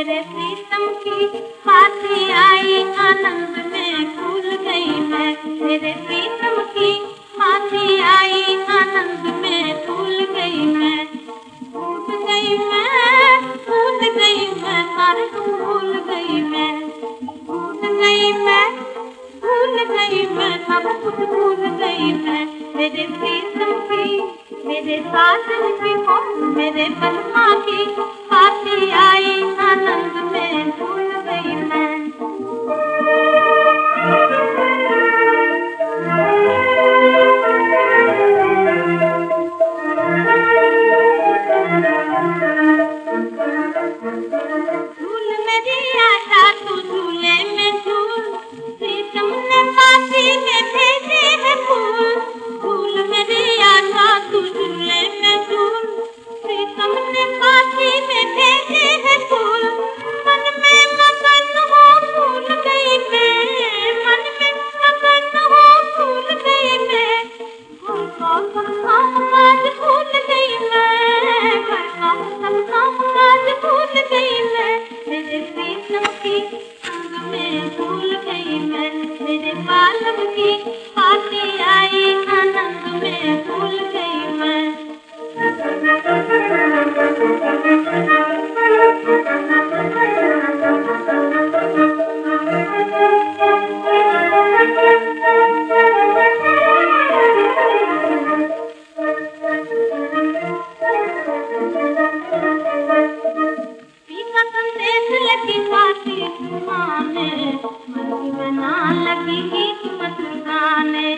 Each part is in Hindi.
मेरे प्रीतम की पाती आई आनंद में भूल गई मैं। मेरे प्रीतम की पाती आई आनंद में भूल गई मैं। भूल गई मैं, भूल गई मैं, सारे भूल गई मैं। भूल गई मैं, भूल गई मैं, सब कुछ भूल गई मैं। मेरे प्रीतम की, मेरे साजन की, मेरे बलमा की पाती आई आनंद में भूल गई मैं। झूल मेरी आशा तू झूले में झूल, प्रीतम ने पाती में भेजे है फूल। झूल मेरी आशा तू झूले में झूल, प्रीतम ने पाती में भेजे है फूल। मन में मगन हो भूल गई मैं, मन में मगन हो भूल गई मैं। घर का सब काम काज भूल गई मैं, घर का सब काम काज भूल गई मैं। मेरे प्रीतम की संग में भूल गई मैं। मेरे बालम की पाती आई आनंद में भूल गई मैं। पीका संदेश लगी पाती सुनाने, मन बना लगी गीत मधुर गाने।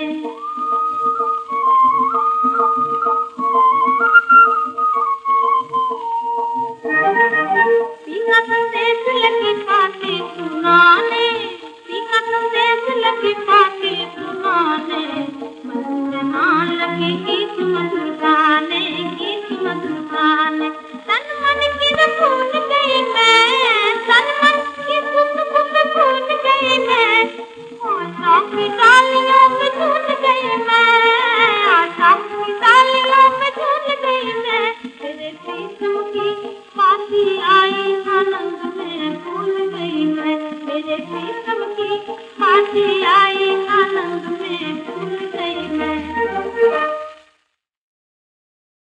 पीका संदेश लगी पाती सुनाने, पीका संदेश लगी पाती सुनाने। मन बना लगी गीत मधुर गाने, गीत मधुर गाने। तन मन